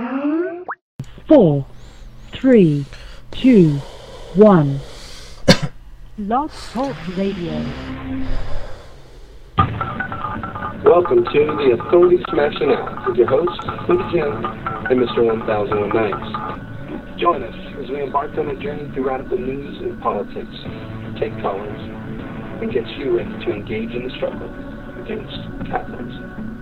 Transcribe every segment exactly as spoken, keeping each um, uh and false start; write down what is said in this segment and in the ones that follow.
Four, three, two, one. Blog Talk Radio. Welcome to the Authority Smashing Out with your hosts, Buddha Jim and Mister one thousand one Nights. Join us as we embark on a journey through radical news and politics, take callers, and get you ready to engage in the struggle against capitalism.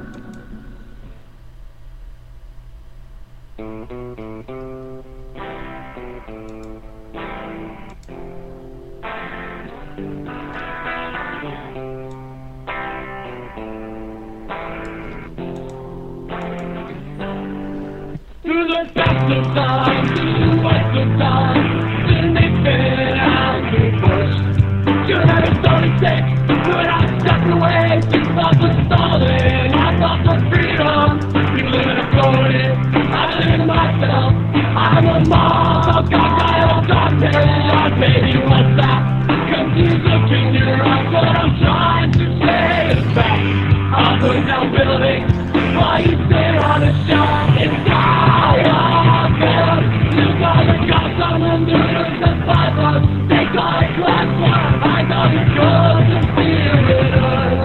Through the best of times, through the worst of times, didn't they fit out to push? Should have been thirty-six, but I stepped away, two thoughts of stalling, I thought for freedom. You live in a Florida, I live in myself, I'm a mom, I've got my own doctor, and baby, what's that? Confused look in your eyes, what I'm trying to say is back. I'll put down buildings, while you sit on a shelf, it's all I've got. You got the cops on the news and fibers, they call it class war, I know you're good to feel it.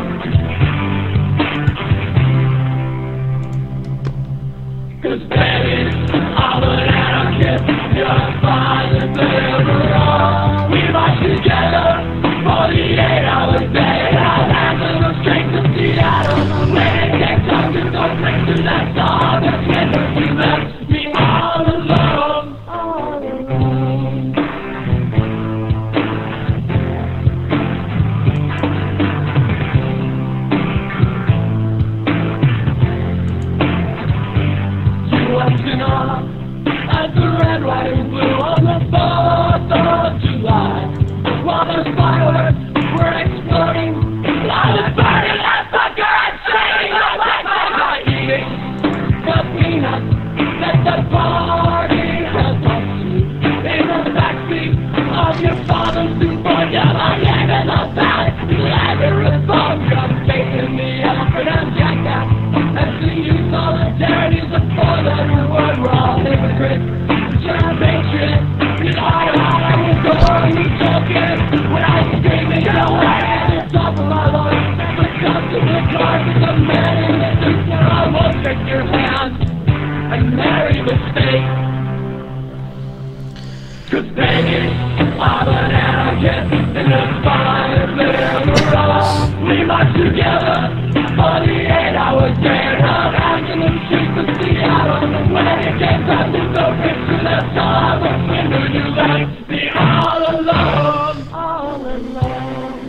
Cause baby, I'm an anarchist, you're a violent liberal. We march together, forty-eight hours a day, I'll answer the strength of Seattle. When it takes up to go break to that song, that's when you left me all alone, all alone. You wasn't off at the red, white, and blue on the fourth of July. While those fireworks were exploding, while the burning that fucker and singing, I like my eating the peanuts that the party has lost you. In the backseat of your father's Superga, my game in the valley, you Lazarus bone gun, facing the elephant and jackass. And to you, solidarity's a four-letter word, we're all hypocrites. You're a patriot, you know I was going, you joking. When I was screaming, get away, at the top of my lungs. But come to the car, cause a man in the suit where I won't shake your hand and marry the state. Cause baby, I'm an anarchist in a violent liberal. We march together, forty-eight hours day, and I'm asking them streets of Seattle. When it came time to go picture the song, when do you let me all alone, all alone?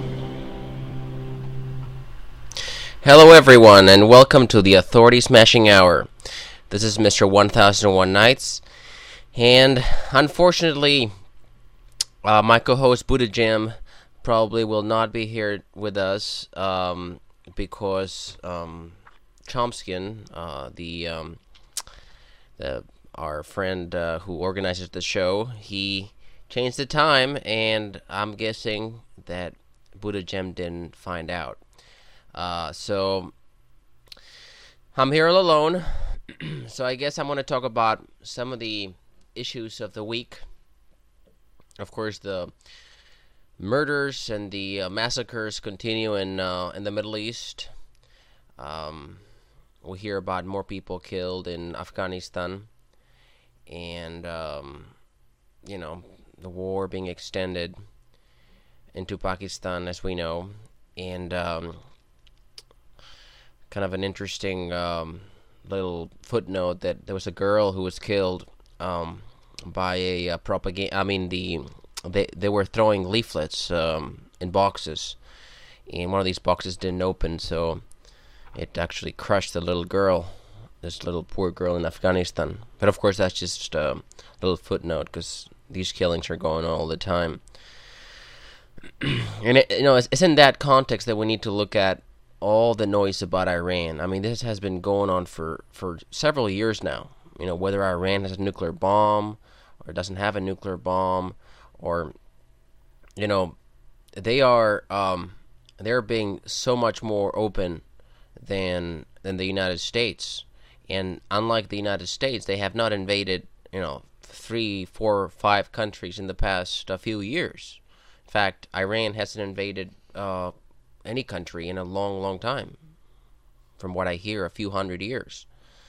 Hello everyone, and welcome to the Authority Smashing Hour. This is Mister one thousand one Nights, and unfortunately, uh, my co-host Buddha Jim probably will not be here with us, um, because um, Chomskin, uh, the, um, the our friend uh, who organizes the show, he changed the time, and I'm guessing that Buddha Jim didn't find out. Uh, so I'm here all alone. So I guess I'm going to talk about some of the issues of the week. Of course, the murders and the uh, massacres continue in uh, in the Middle East. Um, we hear about more people killed in Afghanistan, and um, you know, the war being extended into Pakistan, as we know, and um, kind of an interesting um, little footnote that there was a girl who was killed um, by a uh, propaganda. I mean, the they they were throwing leaflets um, in boxes, and one of these boxes didn't open, so it actually crushed the little girl, this little poor girl in Afghanistan. But of course, that's just a little footnote, because these killings are going on all the time. And it, you know, it's, it's in that context that we need to look at all the noise about Iran. I mean, this has been going on for, for several years now. You know, whether Iran has a nuclear bomb or doesn't have a nuclear bomb, or, you know, they are um, they're being so much more open than than the United States. And unlike the United States, they have not invaded, you know, three, four, five countries in the past uh, few years. In fact, Iran hasn't invaded uh, any country in a long, long time. From what I hear, a few hundred years.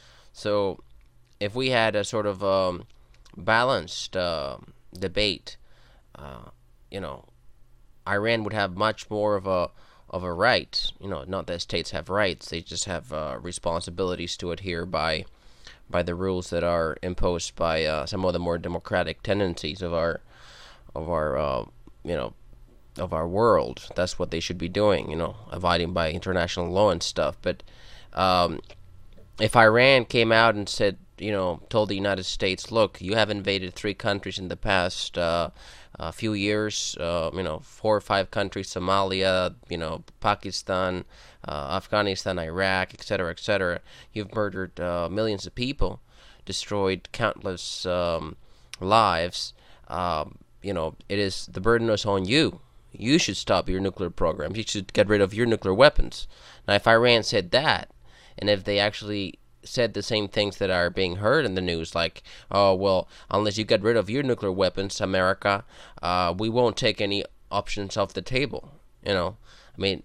So, if we had a sort of um, balanced uh, debate, uh, you know, Iran would have much more of a of a right. You know, not that states have rights; they just have uh, responsibilities to adhere by by the rules that are imposed by uh, some of the more democratic tendencies of our of our uh, you know of our world. That's what they should be doing. You know, abiding by international law and stuff. But um, if Iran came out and said, you know, told the United States, look, you have invaded three countries in the past uh, uh, few years, uh, you know, four or five countries, Somalia, you know, Pakistan, uh, Afghanistan, Iraq, et cetera, et cetera. You've murdered uh, millions of people, destroyed countless um, lives. Um, you know, it is, the burden is on you. You should stop your nuclear programs. You should get rid of your nuclear weapons. Now, if Iran said that, and if they actually said the same things that are being heard in the news, like, oh, well, unless you get rid of your nuclear weapons, America, uh, we won't take any options off the table. You know, I mean,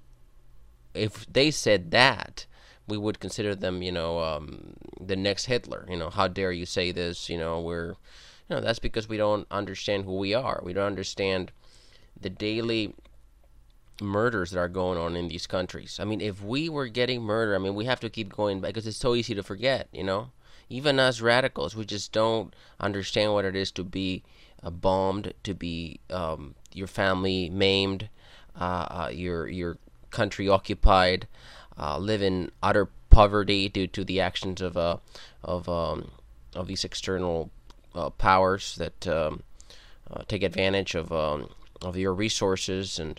if they said that, we would consider them, you know, um, the next Hitler. You know, how dare you say this? You know, we're, you know, that's because we don't understand who we are. We don't understand the daily murders that are going on in these countries. I mean, if we were getting murder, I mean, we have to keep going back because it's so easy to forget, you know? Even us radicals, we just don't understand what it is to be uh, bombed, to be um, your family maimed, uh, uh, your your country occupied, uh, live in utter poverty due to the actions of uh, of um, of these external uh, powers that um, uh, take advantage of um, of your resources, and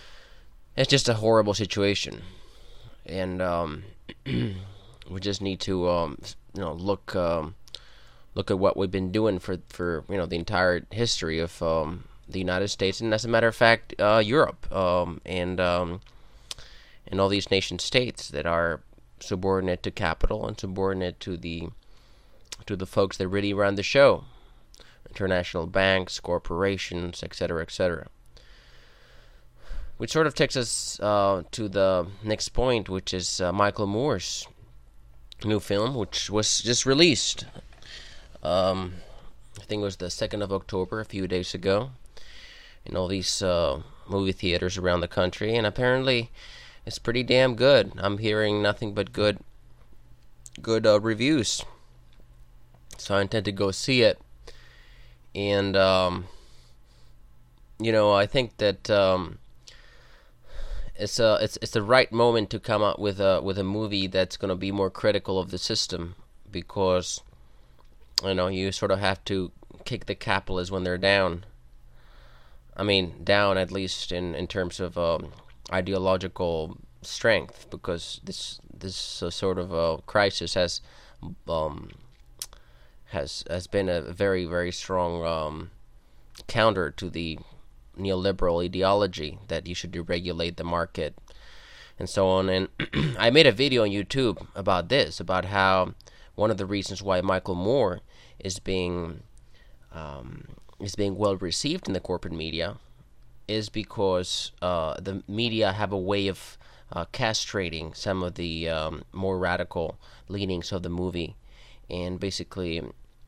it's just a horrible situation. And um, we just need to um, you know look um, look at what we've been doing for for you know the entire history of um, the United States, and as a matter of fact, uh, Europe, um, and um, and all these nation states that are subordinate to capital and subordinate to the to the folks that really run the show. International banks, corporations, et cetera, et cetera. Which sort of takes us uh, to the next point, which is uh, Michael Moore's new film, which was just released. Um, I think it was the second of October, a few days ago, in all these uh, movie theaters around the country, and apparently it's pretty damn good. I'm hearing nothing but good, good uh, reviews. So I intend to go see it. And, um, you know, I think that um, it's a it's it's the right moment to come out with a with a movie that's going to be more critical of the system, because, you know, you sort of have to kick the capitalists when they're down. I mean, down at least in in terms of um, ideological strength, because this this uh, sort of uh, crisis has. Um, has has been a very, very strong um, counter to the neoliberal ideology that you should deregulate the market and so on. And I made a video on YouTube about this, about how one of the reasons why Michael Moore is being um, is being well received in the corporate media is because uh, the media have a way of uh, castrating some of the um, more radical leanings of the movie, and basically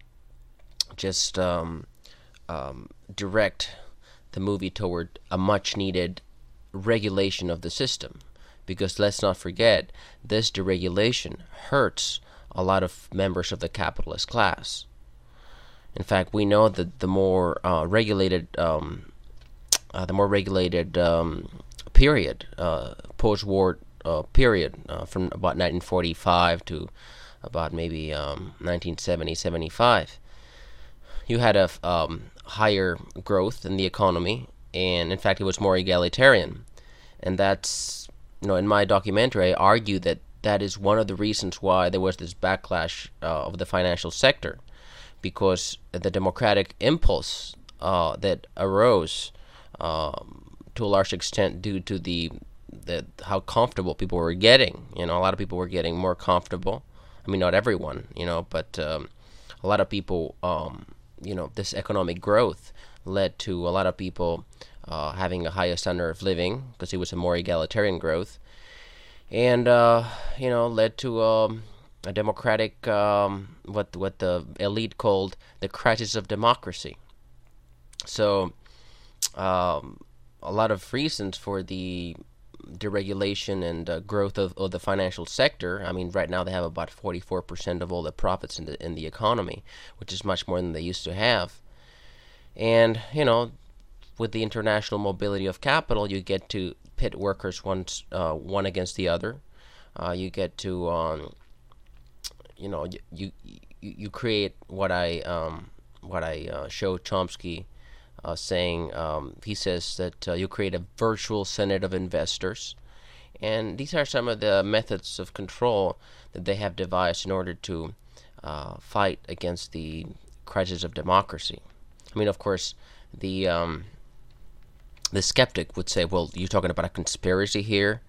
just um, um, direct the movie toward a much-needed regulation of the system. Because let's not forget, this deregulation hurts a lot of members of the capitalist class. In fact, we know that the more uh, regulated, um, uh, the more regulated um, period, uh, post-war uh, period, uh, from about nineteen forty-five to about maybe um, nineteen seventy, seventy-five, you had a um, higher growth in the economy, and in fact it was more egalitarian. And that's, you know, in my documentary I argue that that is one of the reasons why there was this backlash uh, of the financial sector, because the democratic impulse uh, that arose um, to a large extent due to the, the how comfortable people were getting. You know, a lot of people were getting more comfortable I mean, not everyone, you know, but um, a lot of people, um, you know, this economic growth led to a lot of people uh, having a higher standard of living because it was a more egalitarian growth, and uh, you know, led to um, a democratic, um, what what the elite called the crisis of democracy. So, um, a lot of reasons for the deregulation and uh, growth of, of the financial sector. I mean, right now they have about forty-four percent of all the profits in the in the economy, which is much more than they used to have. And you know, with the international mobility of capital, you get to pit workers once uh, one against the other. Uh, you get to um, you know you, you you create what I um, what I uh, show Chomsky uh, saying. Um, he says that uh, you create a virtual Senate of investors, and these are some of the methods of control that they have devised in order to uh, fight against the crisis of democracy. I mean, of course, the um, the skeptic would say, "Well, you're talking about a conspiracy here."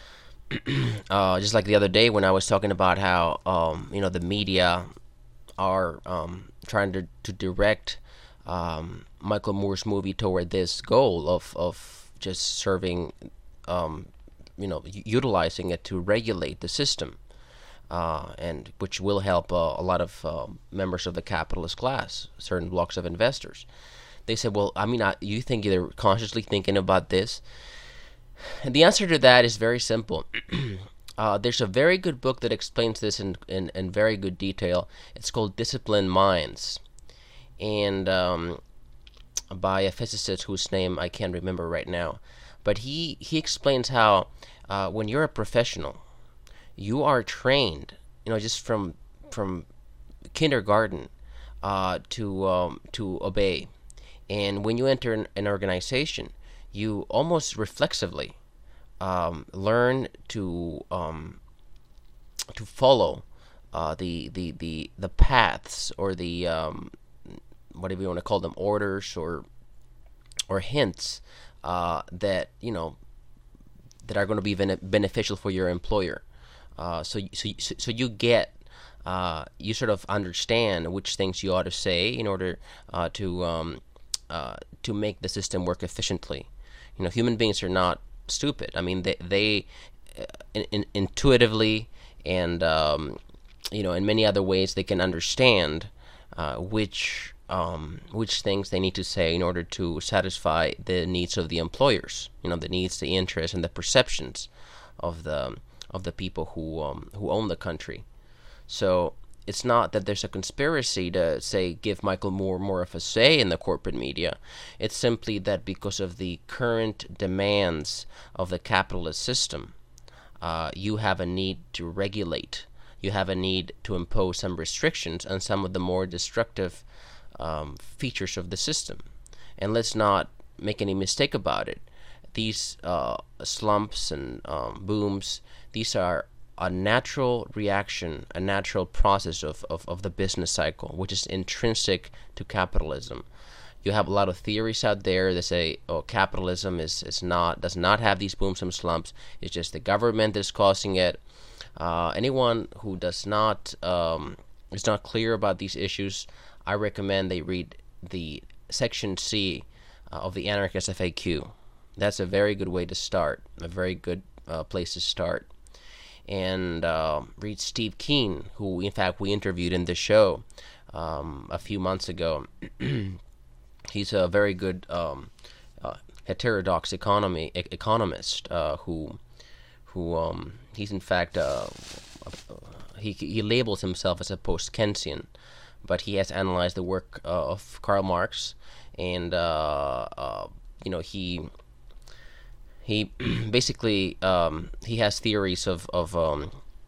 uh, just like the other day when I was talking about how um, you know the media are um, trying to to direct um, Michael Moore's movie toward this goal of of just serving, um, you know, utilizing it to regulate the system, uh, and which will help uh, a lot of uh, members of the capitalist class, certain blocks of investors. They said, well, I mean, I, you think they're consciously thinking about this? And the answer to that is very simple. uh, there's a very good book that explains this in, in, in very good detail. It's called Disciplined Minds, and um, by a physicist whose name I can't remember right now. But he, he explains how uh, when you're a professional, you are trained, you know, just from from kindergarten uh, to um, to obey. And when you enter an, an organization, you almost reflexively um, learn to um, to follow uh, the, the the the paths or the um, whatever you want to call them, orders or or hints uh, that you know that are going to be bene- beneficial for your employer. Uh, so so so you get uh, you sort of understand which things you ought to say in order uh, to um, uh, to make the system work efficiently. You know, human beings are not stupid. I mean, they they uh, in, in, intuitively and um, you know in many other ways they can understand uh, which um, which things they need to say in order to satisfy the needs of the employers. You know, the needs, the interests, and the perceptions of the of the people who um, who own the country. So it's not that there's a conspiracy to, say, give Michael Moore more of a say in the corporate media. It's simply that because of the current demands of the capitalist system, uh, you have a need to regulate. You have a need to impose some restrictions on some of the more destructive um, features of the system. And let's not make any mistake about it. These uh, slumps and um, booms, these are a natural reaction, a natural process of, of, of the business cycle, which is intrinsic to capitalism. You have a lot of theories out there that say, oh, capitalism is, is not does not have these booms and slumps. It's just the government that's causing it. Uh, anyone who does not um, is not clear about these issues, I recommend they read the section C uh, of the Anarchist F A Q. That's a very good way to start, a very good uh, place to start. And uh, read Steve Keen, who in fact we interviewed in the show um, a few months ago. He's a very good um, uh, heterodox economy e- economist uh, who who um, he's in fact uh, he he labels himself as a post-Keynesian, but he has analyzed the work uh, of Karl Marx, and uh, uh, you know he. He basically um, he has theories of of um,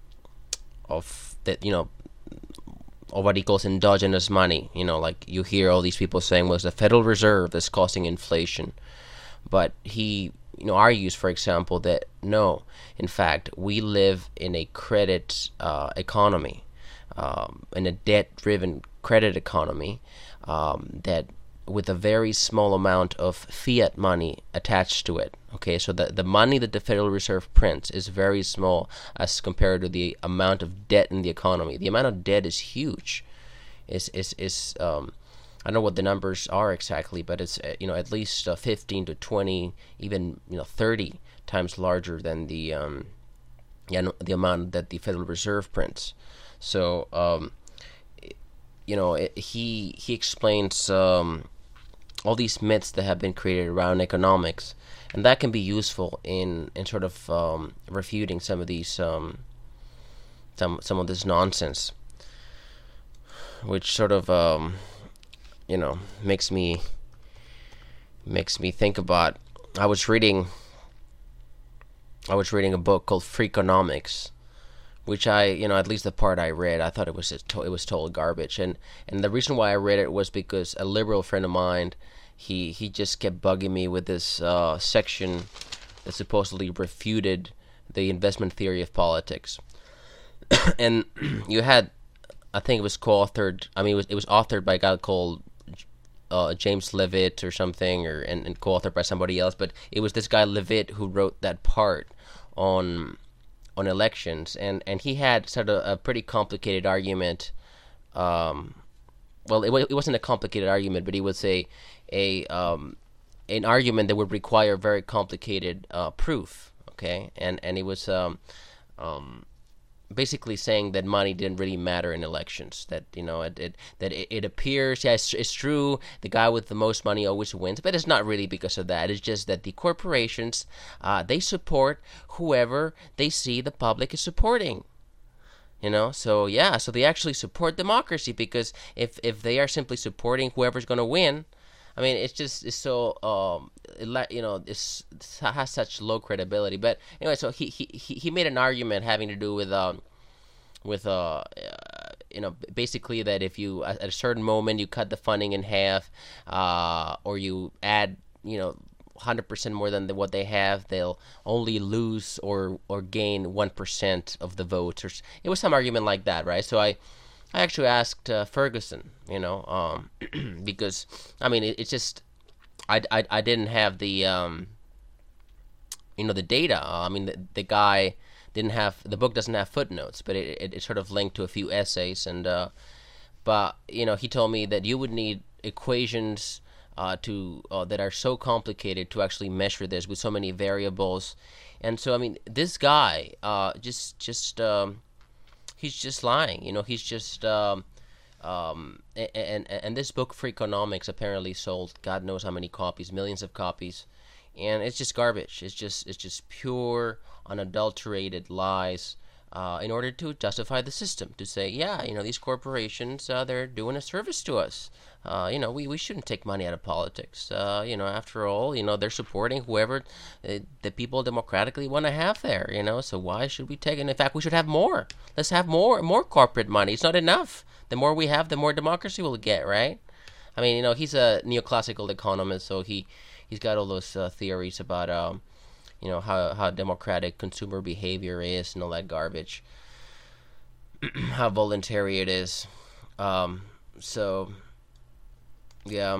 of that you know of what he calls endogenous money. You know, like you hear all these people saying, "Well, it's the Federal Reserve that's causing inflation," but he you know argues, for example, that no, in fact, we live in a credit uh, economy, um, in a debt-driven credit economy um, that with a very small amount of fiat money attached to it. Okay, so the, the money that the Federal Reserve prints is very small as compared to the amount of debt in the economy. The amount of debt is huge. Is is is um, I don't know what the numbers are exactly, but it's uh, you know at least uh, fifteen to twenty, even you know thirty times larger than the um, yeah, the amount that the Federal Reserve prints. So um, you know it, he he explains um, all these myths that have been created around economics, and that can be useful in in sort of um, refuting some of these um, some some of this nonsense, which sort of um, you know makes me makes me think about. I was reading I was reading a book called Freakonomics, which I you know at least the part I read, I thought it was it was total garbage, and and the reason why I read it was because a liberal friend of mine, he he just kept bugging me with this uh, section that supposedly refuted the investment theory of politics, and you had. I think it was co-authored. I mean, it was it was authored by a guy called uh, James Levitt or something, or and, and co-authored by somebody else. But it was this guy Levitt who wrote that part on on elections, and, and he had sort of a pretty complicated argument. Um, well, it it wasn't a complicated argument, but he would say a um, an argument that would require very complicated uh, proof. Okay, and and it was um, um, basically saying that money didn't really matter in elections. That you know, it, it that it, it appears, yeah, it's, it's true. The guy with the most money always wins, but it's not really because of that. It's just that the corporations, uh, they support whoever they see the public is supporting. You know, so yeah, so they actually support democracy, because if if they are simply supporting whoever's going to win, I mean, it's just it's so um, it, you know, it's, it has such low credibility. But anyway, so he he he made an argument having to do with um with uh, uh you know basically that if you at a certain moment you cut the funding in half, uh, or you add you know one hundred percent more than the, what they have, they'll only lose or or gain one percent of the votes. Or it was some argument like that, right? So I. I actually asked uh, Ferguson, you know, um, because I mean, it, it's just I, I, I didn't have the um, you know the data. Uh, I mean, the, the guy didn't have the book doesn't have footnotes, but it, it, it sort of linked to a few essays, and uh, but you know he told me that you would need equations uh, to uh, that are so complicated to actually measure this with so many variables, and so I mean this guy uh, just just. Um, He's just lying, you know. He's just, um, um, and, and and this book, Freakonomics, apparently sold God knows how many copies, millions of copies, and it's just garbage. It's just it's just pure, unadulterated lies, uh, in order to justify the system. To say, yeah, you know, these corporations, uh, they're doing a service to us. Uh, you know, we, we shouldn't take money out of politics. Uh, you know, after all, you know, they're supporting whoever uh, the people democratically want to have there, you know, so why should we take it? In fact, we should have more. Let's have more more corporate money. It's not enough. The more we have, the more democracy we'll get, right? I mean, you know, he's a neoclassical economist, so he, he's got all those uh, theories about, um, you know, how, how democratic consumer behavior is and all that garbage, how voluntary it is. Um, so... Yeah.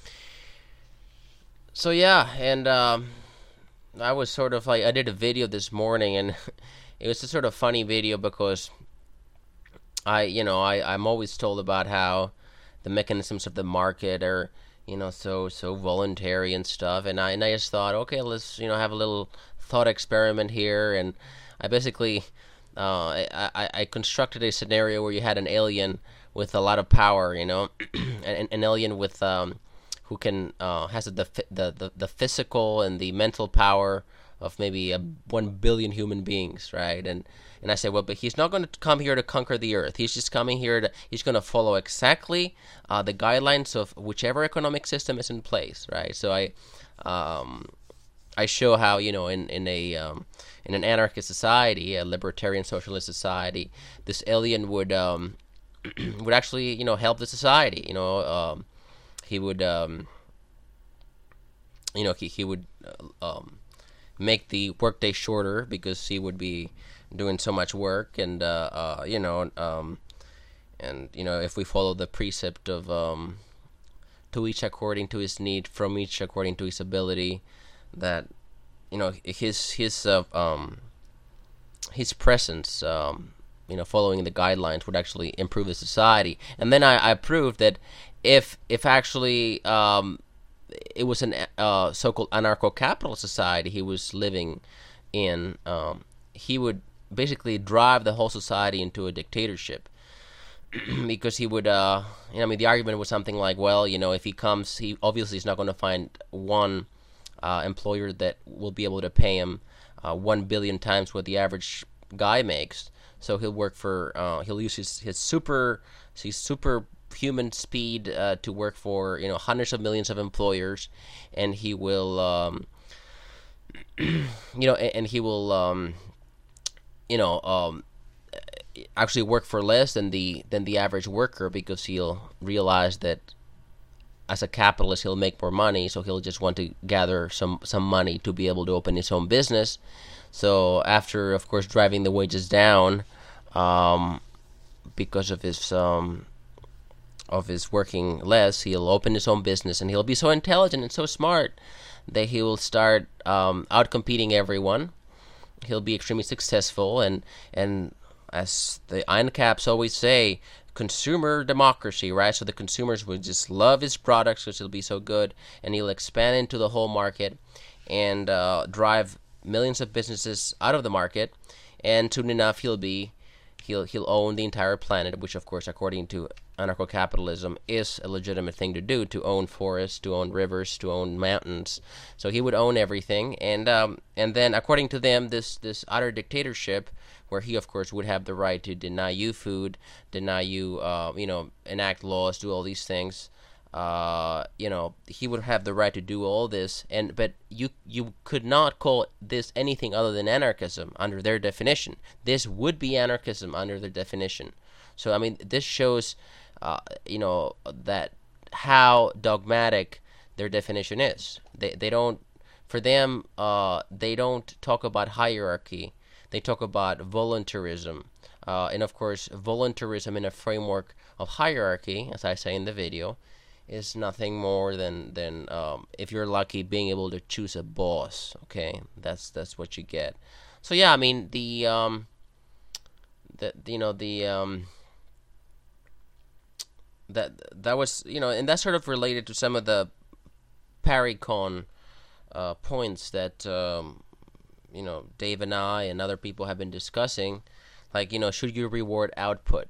So yeah, and um, I was sort of like I did a video this morning, and it was a sort of funny video because I, you know, I I'm always told about how the mechanisms of the market are, you know, so so voluntary and stuff, and I and I just thought, okay, let's you know have a little thought experiment here, and I basically uh, I I, I constructed a scenario where you had an alien with a lot of power, you know, an, an alien with um, who can uh, has the, the the the physical and the mental power of maybe a, one billion human beings, right? And and I said, well, but he's not going to come here to conquer the earth. He's just coming here to he's going to follow exactly uh, the guidelines of whichever economic system is in place, right? So I um, I show how you know in in a um, in an anarchist society, a libertarian socialist society, this alien would um, would actually, you know, help the society. You know, um, he would, um, you know, he he would uh, um, make the workday shorter because he would be doing so much work, and uh, uh, you know, um, and you know, if we follow the precept of um, to each according to his need, from each according to his ability. That, you know, his his uh, um his presence, um, you know, following the guidelines would actually improve the society. And then I, I proved that if if actually um, it was an uh, so-called anarcho-capitalist society he was living in, um, he would basically drive the whole society into a dictatorship. Because he would, uh, you know, I mean, the argument was something like, well, you know, if he comes, he obviously is not going to find one uh, employer that will be able to pay him uh, one billion times what the average guy makes. So he'll work for, uh, he'll use his, his super, his superhuman speed uh, to work for, you know, hundreds of millions of employers, and he will, um, you know, and, and he will, um, you know, um, actually work for less than the than the average worker, because he'll realize that as a capitalist he'll make more money, so he'll just want to gather some some money to be able to open his own business. So after, of course, driving the wages down, um, because of his um, of his working less, he'll open his own business, and he'll be so intelligent and so smart that he will start um, outcompeting everyone. He'll be extremely successful, and and as the ANCAPs always say, consumer democracy, right? So the consumers would just love his products because he'll be so good, and he'll expand into the whole market and uh, drive millions of businesses out of the market, and soon enough he'll be he'll he'll own the entire planet, which of course, according to anarcho-capitalism, is a legitimate thing to do, to own forests, to own rivers, to own mountains. So he would own everything, and um, and then according to them, this this utter dictatorship, where he, of course, would have the right to deny you food, deny you, uh, you know, enact laws, do all these things. Uh, you know, he would have the right to do all this, and but you you could not call this anything other than anarchism under their definition. This would be anarchism under their definition. So, I mean, this shows, uh, you know, that how dogmatic their definition is. They they don't, for them, uh, they don't talk about hierarchy. They talk about voluntarism, uh, and of course, voluntarism in a framework of hierarchy, as I say in the video, is nothing more than than um, if you're lucky, being able to choose a boss. Okay, that's that's what you get. So yeah, I mean the um, the you know the um, that that was you know, and that's sort of related to some of the Paricon uh, points that. Um, you know, Dave and I and other people have been discussing, like, you know, should you reward output?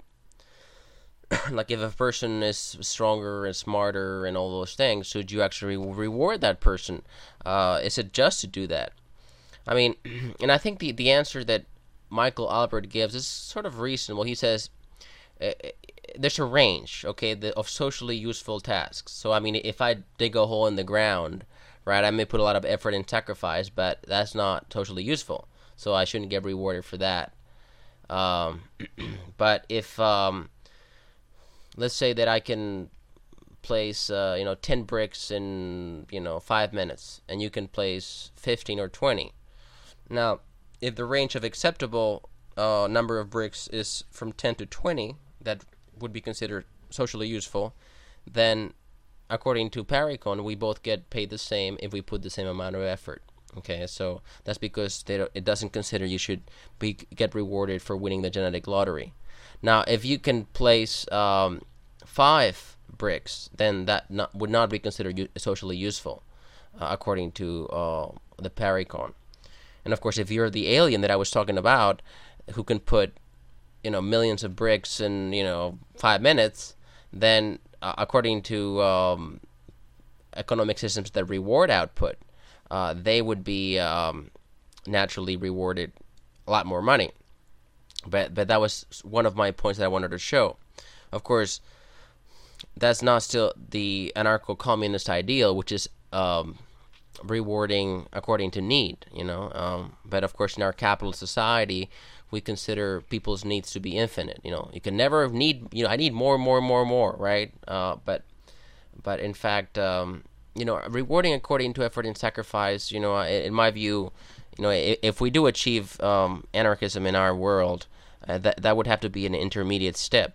Like, if a person is stronger and smarter and all those things, should you actually reward that person? Uh, is it just to do that? I mean, and I think the, the answer that Michael Albert gives is sort of reasonable. He says uh, there's a range, okay, the, of socially useful tasks. So, I mean, if I dig a hole in the ground, right, I may put a lot of effort and sacrifice, but that's not socially useful, so I shouldn't get rewarded for that. Um, but if, um, let's say that I can place, uh, you know, ten bricks in, you know, five minutes, and you can place fifteen or twenty. Now, if the range of acceptable uh, number of bricks is from ten to twenty, that would be considered socially useful, then according to Paricon, we both get paid the same if we put the same amount of effort. Okay, so that's because they don't, it doesn't consider you should be get rewarded for winning the genetic lottery. Now, if you can place um, five bricks, then that not, would not be considered u- socially useful, uh, according to uh, the Paricon. And of course, if you're the alien that I was talking about, who can put, you know, millions of bricks in, you know, five minutes, then Uh, according to um, economic systems that reward output, uh, they would be um, naturally rewarded a lot more money. But but that was one of my points that I wanted to show. Of course, that's not still the anarcho-communist ideal, which is um, rewarding according to need, you know. Um, but of course, in our capitalist society, we consider people's needs to be infinite. You know, you can never need. You know, I need more, more, more, more. Right? Uh, but, but in fact, um, you know, rewarding according to effort and sacrifice. You know, in my view, you know, if, if we do achieve um, anarchism in our world, uh, that that would have to be an intermediate step.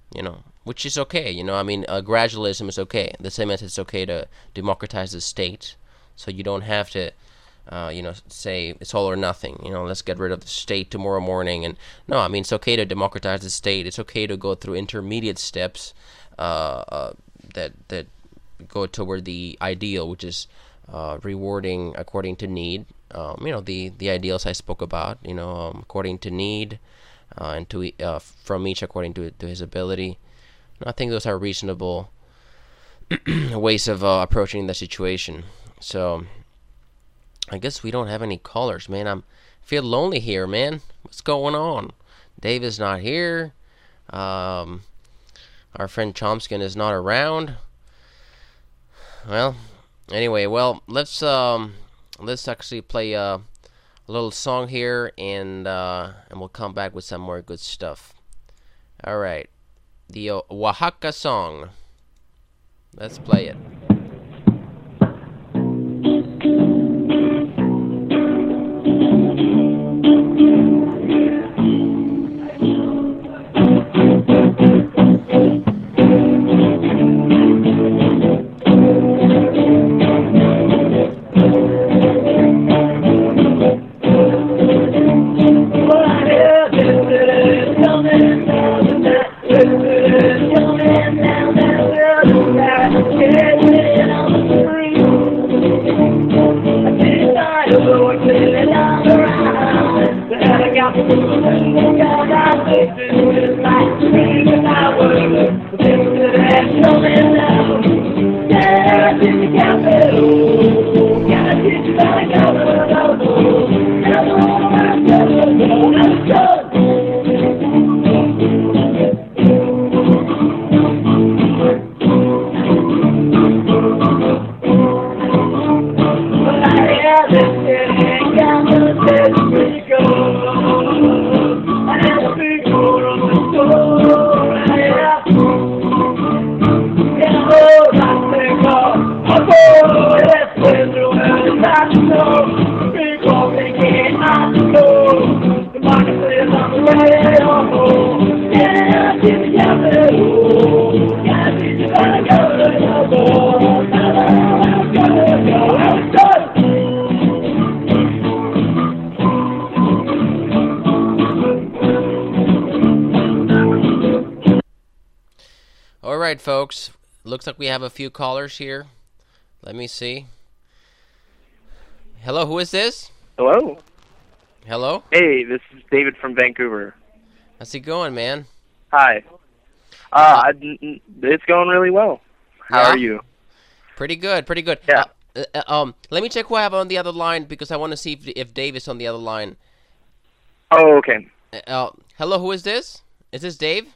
you know, which is okay. You know, I mean, uh, gradualism is okay. The same as it's okay to democratize the state, so you don't have to, uh, you know, say it's all or nothing. You know, let's get rid of the state tomorrow morning. And no, I mean, it's okay to democratize the state. It's okay to go through intermediate steps uh, uh, that that go toward the ideal, which is uh, rewarding according to need. Um, you know, the the ideals I spoke about. You know, um, according to need. Uh, and to uh, from each according to to his ability. And I think those are reasonable ways of uh, approaching the situation. So I guess we don't have any callers, man. I'm feel lonely here, man. What's going on? Dave is not here. Um, our friend Chomskin is not around. Well, anyway, well let's um let's actually play uh. a little song here, and uh, and we'll come back with some more good stuff. All right, the uh, Oaxaca song. Let's play it. All right, folks. Looks like we have a few callers here. Let me see. Hello, who is this? Hello. Hello? Hey, this is David from Vancouver. How's it going, man? Hi. Uh, I, it's going really well. How Yeah? are you? Pretty good, pretty good. Yeah. Uh, uh, um, let me check who I have on the other line because I want to see if, if Dave is on the other line. Oh, okay. Uh, uh, hello, who is this? Is this Dave?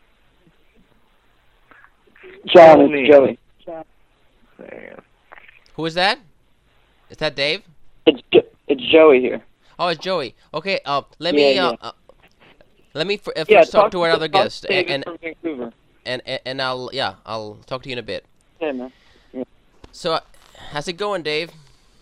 John, That's me. it's Joey. There you go. Who is that? Is that Dave? It's jo- it's Joey here. Oh, it's Joey. Okay. Uh, let me. Yeah, Uh, yeah. uh, let me f- uh, Yeah, first talk, talk to our to- other talk to guest, David and from Vancouver. and, and and I'll yeah, I'll talk to you in a bit. Yeah, man. So, uh, how's it going, Dave?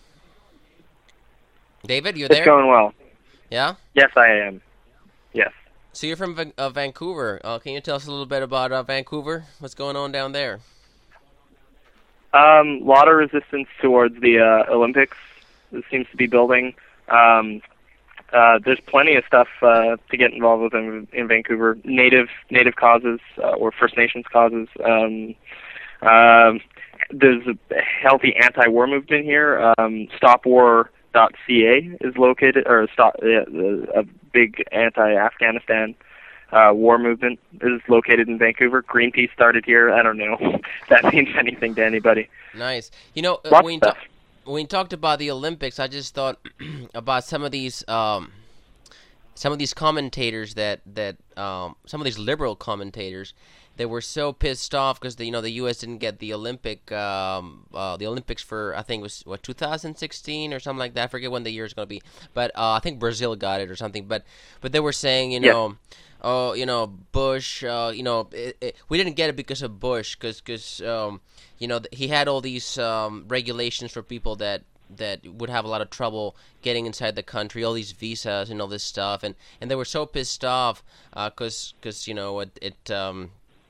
David, you It's there? going well. Yeah. Yes, I am. Yes. So you're from Van- uh, Vancouver. Uh, can you tell us a little bit about uh, Vancouver? What's going on down there? Um, a lot of resistance towards the uh, Olympics. It seems to be building. Um, uh, there's plenty of stuff uh, to get involved with in, in Vancouver. Native Native causes uh, or First Nations causes. Um, um, there's a healthy anti-war movement here. Um, stop war dot c a is located, or stop uh, a big anti-Afghanistan uh, war movement is located in Vancouver. Greenpeace started here. I don't know if that means anything to anybody. Nice. You know, uh, Lots when of you, ta- stuff. when you talked about the Olympics, I just thought about some of these um, some of these commentators that that um, some of these liberal commentators. They were so pissed off because you know the U S didn't get the Olympic um, uh, the Olympics for I think it was what two thousand sixteen or something like that. I forget when the year is going to be, but uh, I think Brazil got it or something. But but they were saying you Yeah. know oh you know Bush uh, you know it, it, we didn't get it because of Bush because because um, you know he had all these um, regulations for people that that would have a lot of trouble getting inside the country, all these visas and all this stuff, and, and they were so pissed off because because you know it, it um,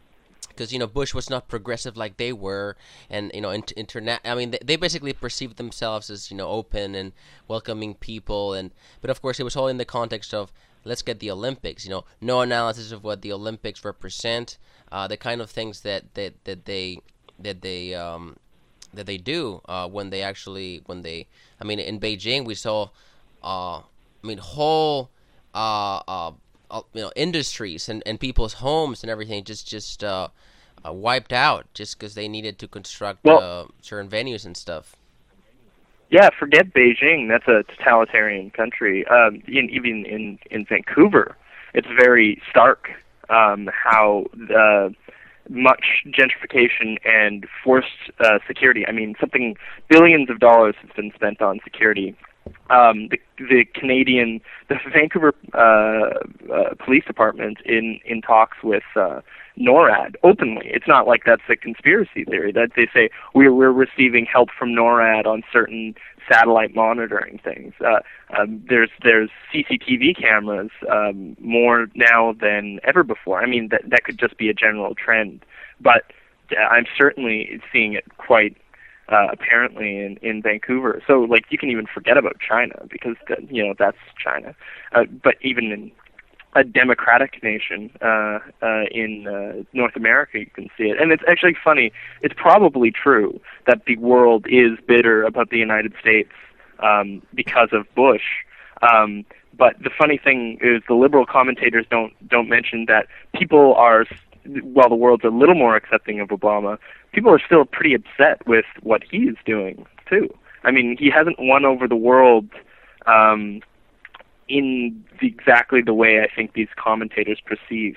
because you know Bush was not progressive like they were, and you know inter- internet. I mean, they, they basically perceived themselves as you know open and welcoming people, and but of course it was all in the context of let's get the Olympics. You know, no analysis of what the Olympics represent, uh, the kind of things that that, that they that they um, that they do uh, when they actually when they. I mean, in Beijing we saw, uh, I mean, whole. Uh, uh, you know, industries and, and people's homes and everything just just uh, uh, wiped out just because they needed to construct Well, uh, certain venues and stuff. Yeah, forget Beijing. That's a totalitarian country. Um, in, even in, in Vancouver, it's very stark um, how uh, much gentrification and forced uh, security. I mean, something billions of dollars has been spent on security. Um, the, the Canadian, the Vancouver uh, uh, Police Department in, in talks with uh, NORAD openly. It's not like that's a conspiracy theory that they say we're we're receiving help from NORAD on certain satellite monitoring things. Uh, um, there's there's C C T V cameras um, more now than ever before. I mean that that could just be a general trend, but uh, I'm certainly seeing it quite. Uh, apparently in, in Vancouver. So, like, you can even forget about China because, the, you know, that's China. Uh, but even in a democratic nation uh, uh, in uh, North America, you can see it. And it's actually funny. It's probably true that the world is bitter about the United States um, because of Bush. Um, but the funny thing is the liberal commentators don't don't mention that people are, while the world's a little more accepting of Obama, people are still pretty upset with what he is doing, too. I mean, he hasn't won over the world um, in the, exactly the way I think these commentators perceive.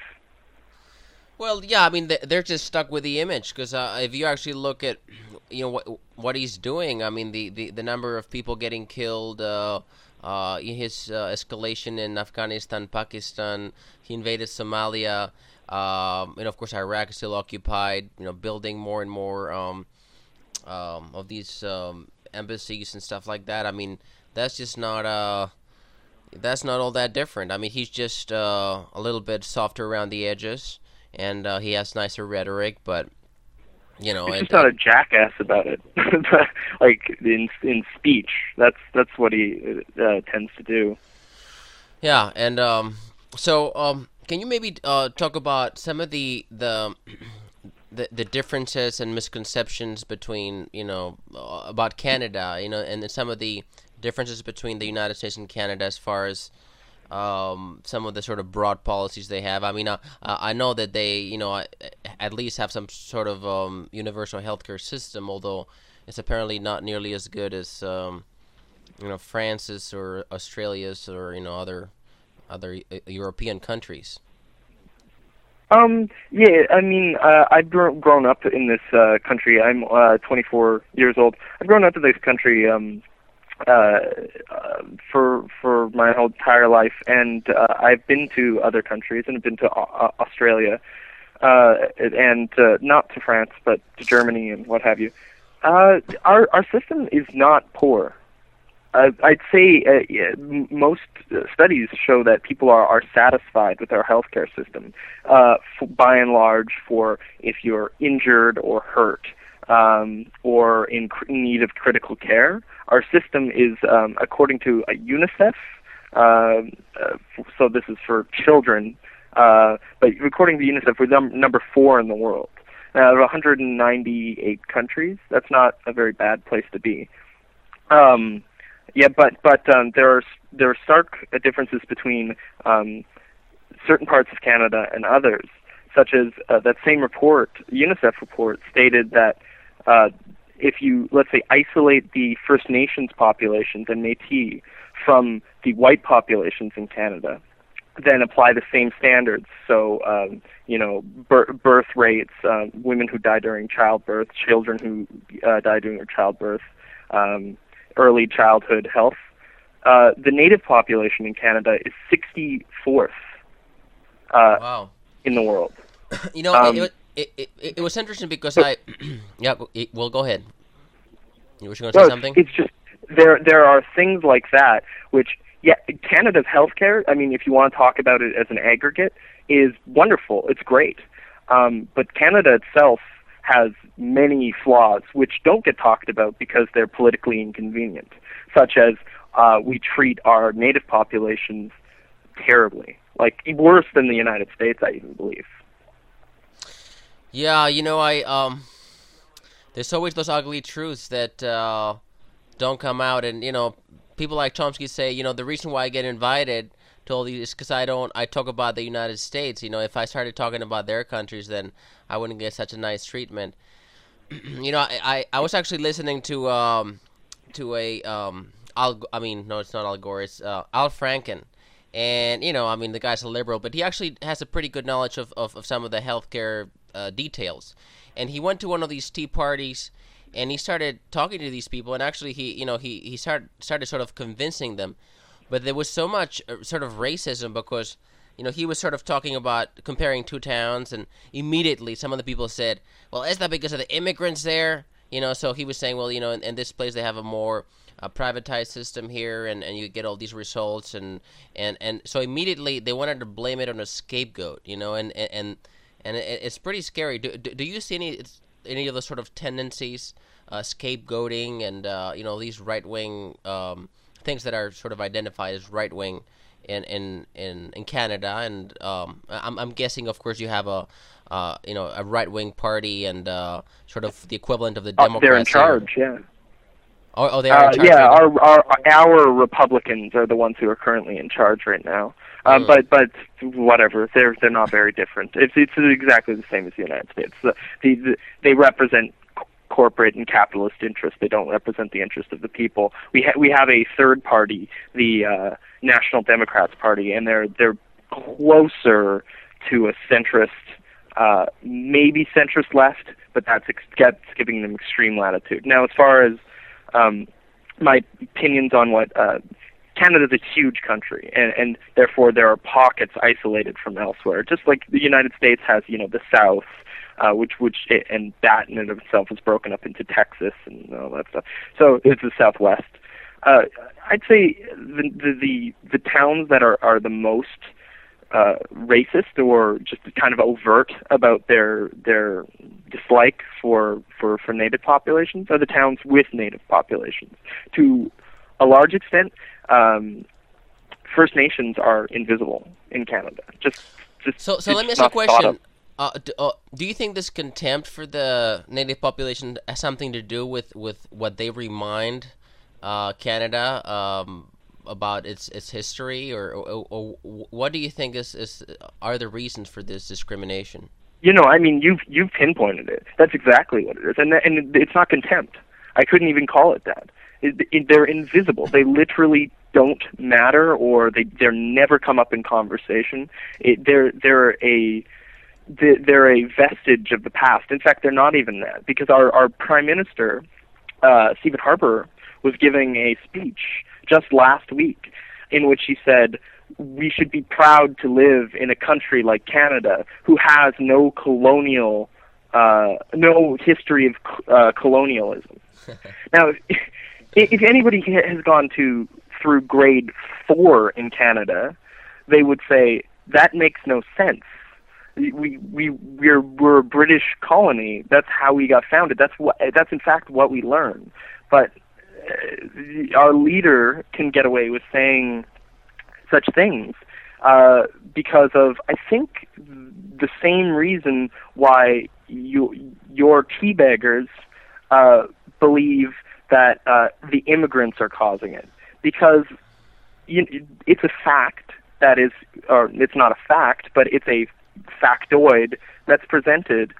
Well, yeah, I mean, they're just stuck with the image, because uh, if you actually look at, you know, what what he's doing, I mean, the, the, the number of people getting killed, uh, uh, his uh, escalation in Afghanistan, Pakistan, he invaded Somalia, Um, and of course, Iraq is still occupied. You know, building more and more um, um, of these um, embassies and stuff like that. I mean, that's just not uh, that's not all that different. I mean, he's just uh, a little bit softer around the edges, and uh, he has nicer rhetoric. But you know, he's it, just not a jackass about it. Like in in speech, that's that's what he uh, tends to do. Yeah, and um, so. Um, Can you maybe uh, talk about some of the, the the the differences and misconceptions between you know uh, about Canada, you know, and some of the differences between the United States and Canada as far as um, some of the sort of broad policies they have? I mean, uh, I know that they you know at least have some sort of um, universal healthcare system, although it's apparently not nearly as good as um, you know France's or Australia's or you know other. other European countries. Um. Yeah. I mean, uh, I've gr- grown up in this uh, country. I'm uh, twenty-four years old. I've grown up in this country um, uh, uh, for for my whole entire life, and uh, I've been to other countries, and I've been to uh, Australia, uh, and uh, not to France, but to Germany and what have you. Uh, our our system is not poor. Uh, I'd say uh, yeah, m- most uh, studies show that people are, are satisfied with our healthcare system, uh, f- by and large, for if you're injured or hurt um, or in cr- need of critical care. Our system is, um, according to uh, UNICEF, uh, uh, f- so this is for children, uh, but according to UNICEF, we're num- number four in the world. Now, out of one hundred ninety-eight countries, that's not a very bad place to be. Um, Yeah, but but um, there are there are stark differences between um, certain parts of Canada and others, such as uh, that same report, UNICEF report, stated that uh, if you, let's say, isolate the First Nations populations and Métis from the white populations in Canada, then apply the same standards. So, um, you know, bir- birth rates, uh, women who die during childbirth, children who uh, die during their childbirth, um, early childhood health. Uh, the native population in Canada is sixty-fourth uh, wow. in the world. You know, um, it, it, it, it, it was interesting because I... yeah, it, well, go ahead. You were going to say no, something? It's just, there there are things like that, which, yeah, Canada's healthcare, I mean, if you want to talk about it as an aggregate, is wonderful. It's great. Um, but Canada itself has many flaws which don't get talked about because they're politically inconvenient, such as uh, we treat our native populations terribly, like worse than the United States, I even believe. Yeah, you know, I um, there's always those ugly truths that uh, don't come out, and you know, people like Chomsky say, you know, the reason why I get invited to all these is because I don't, I talk about the United States. You know, if I started talking about their countries, then I wouldn't get such a nice treatment. You know, I, I, I was actually listening to um, to a um, Al, I mean, no, it's not Al Gore, it's uh, Al Franken. And, you know, I mean, the guy's a liberal, but he actually has a pretty good knowledge of, of, of some of the healthcare uh, details. And he went to one of these tea parties, and he started talking to these people, and actually he, you know, he, he started, started sort of convincing them. But there was so much uh, sort of racism because, you know, he was sort of talking about comparing two towns, and immediately some of the people said, well, is that because of the immigrants there? You know, so he was saying, well, you know, in, in this place they have a more uh, privatized system here, and, and you get all these results, and, and, and so immediately they wanted to blame it on a scapegoat, you know, and and, and it, it's pretty scary. Do, do, do you see any any of those sort of tendencies, uh, scapegoating, and, uh, you know, these right-wing um, things that are sort of identified as right-wing in in, in, in Canada? And um, I'm, I'm guessing, of course, you have a uh, you know a right-wing party and uh, sort of the equivalent of the Uh, Democrats. they're in charge, here. yeah. Oh, oh, they are Uh, in charge. yeah, right our, our our Republicans are the ones who are currently in charge right now. Um, Mm. But but whatever, they're they're not very different. It's it's exactly the same as the United States. The, the, the, they represent c- corporate and capitalist interests. They don't represent the interest of the people. We ha- we have a third party, the uh, National Democrats Party, and they're they're closer to a centrist, uh, maybe centrist left, but that's ex- that's giving them extreme latitude. Now, as far as um, my opinions on what uh, Canada's a huge country, and, and therefore there are pockets isolated from elsewhere. Just like the United States has, you know, the South, uh, which which it, and that in and of itself is broken up into Texas and all that stuff. So it's the Southwest. Uh, I'd say the, the the the towns that are are the most uh, racist or just kind of overt about their their dislike for, for, for native populations are the towns with native populations. To a large extent, um, First Nations are invisible in Canada. Just, just So, so it's let me ask you a not thought question. of. Uh, do, uh, do you think this contempt for the native population has something to do with, with what they remind uh, Canada um, about its its history, or, or, or what do you think is, is are the reasons for this discrimination? You know, I mean, you've you've pinpointed it. That's exactly what it is, and and it's not contempt. I couldn't even call it that. It, it, they're invisible. They literally don't matter, or they they're never come up in conversation. It, they're they're a they're a vestige of the past. In fact, they're not even that, because our our Prime Minister, uh, Stephen Harper, was giving a speech just last week in which he said, we should be proud to live in a country like Canada who has no colonial, uh, no history of uh, colonialism. Now, if, if anybody has gone to through grade four in Canada, they would say that makes no sense. We we we're we're a British colony. That's how we got founded. That's what that's in fact what we learned. But uh, our leader can get away with saying such things uh, because of, I think, the same reason why you, your teabaggers uh, believe that uh, the immigrants are causing it. Because you, it's a fact that is, or it's not a fact, but it's a factoid that's presented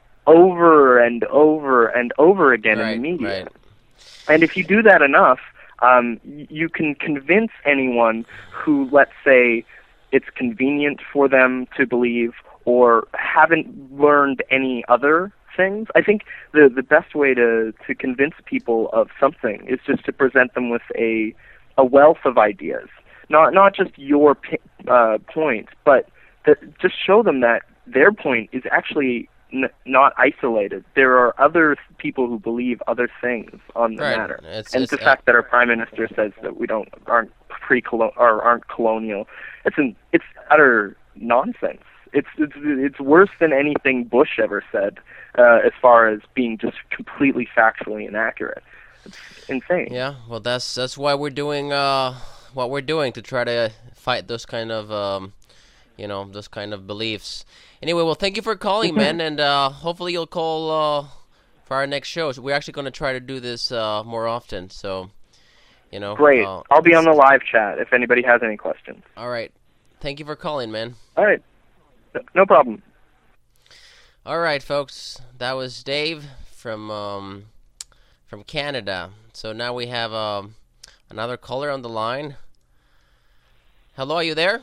over and over and over again Right, in the media. right. And if you do that enough, um, you can convince anyone who, let's say, it's convenient for them to believe or haven't learned any other things. I think the the best way to, to convince people of something is just to present them with a a wealth of ideas, not not just your uh, point, but that just show them that their point is actually N- not isolated. There are other people who believe other things on the Right. matter, It's- and it's, the uh, fact that our prime minister says that we don't aren't pre or aren't colonial, it's an it's utter nonsense. it's it's it's worse than anything Bush ever said, uh, as far as being just completely factually inaccurate. It's insane. Yeah, well, that's that's why we're doing uh, what we're doing to try to fight those kind of um, you know, those kind of beliefs. Anyway, well, thank you for calling, man, and uh, hopefully you'll call uh, for our next show. So we're actually going to try to do this uh, more often. So, you know, Great. Uh, I'll be on the live chat if anybody has any questions. All right. Thank you for calling, man. All right. No, no problem. All right, folks. That was Dave from um, from Canada. So now we have um, another caller on the line. Hello, are you there?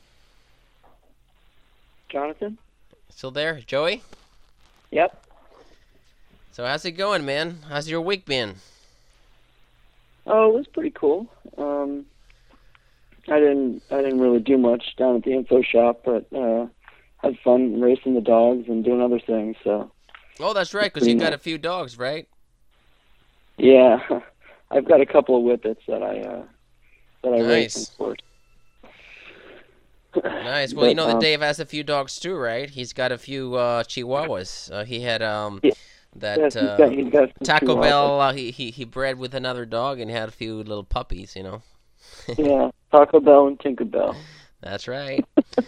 Jonathan? Still there? Joey? Yep. So how's it going, man? How's your week been? Oh, it was pretty cool. Um, I didn't I didn't really do much down at the info shop, but uh, had fun racing the dogs and doing other things. So Oh, that's right, because you got a few dogs, right? yeah, I've got a couple of whippets that I uh, that I Nice. race in sport. Nice. Well, But, you know that um, Dave has a few dogs too, right? He's got a few uh, Chihuahuas. Uh, he had um Yeah. that Yes, he's uh, got, he's got some Taco Chihuahuas. Bell. Uh, he he he bred with another dog and he had a few little puppies. You know. Yeah, Taco Bell and Tinkerbell. That's right.